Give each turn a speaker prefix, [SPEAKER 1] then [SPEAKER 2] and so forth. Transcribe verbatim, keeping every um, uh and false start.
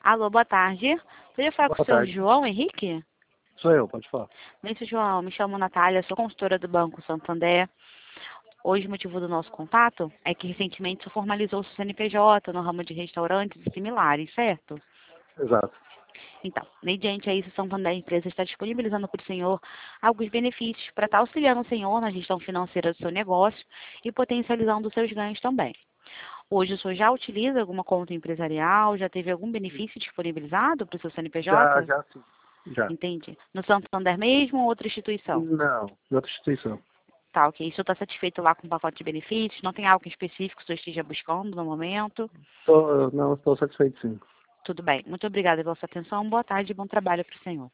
[SPEAKER 1] Alô, boa tarde. Podia falar com o
[SPEAKER 2] Boa
[SPEAKER 1] senhor
[SPEAKER 2] tarde.
[SPEAKER 1] João Henrique?
[SPEAKER 2] Sou eu, pode falar.
[SPEAKER 1] Bem, senhor João, me chamo Natália, sou consultora do Banco Santander. Hoje o motivo do nosso contato é que recentemente se formalizou o C N P J no ramo de restaurantes e similares, certo?
[SPEAKER 2] Exato.
[SPEAKER 1] Então, mediante a isso, o Santander Empresa está disponibilizando para o senhor alguns benefícios para estar auxiliando o senhor na gestão financeira do seu negócio e potencializando os seus ganhos também. Hoje o senhor já utiliza alguma conta empresarial? Já teve algum benefício disponibilizado para o seu
[SPEAKER 2] Já,
[SPEAKER 1] C N P J?
[SPEAKER 2] já sim. Já.
[SPEAKER 1] Entendi. No Santander mesmo ou outra instituição?
[SPEAKER 2] Não, em outra instituição.
[SPEAKER 1] Tá, ok. O senhor está satisfeito lá com o pacote de benefícios? Não tem algo em específico que o senhor esteja buscando no momento?
[SPEAKER 2] Tô, não, estou satisfeito sim.
[SPEAKER 1] Tudo bem. Muito obrigada pela sua atenção. Boa tarde e bom trabalho para o senhor.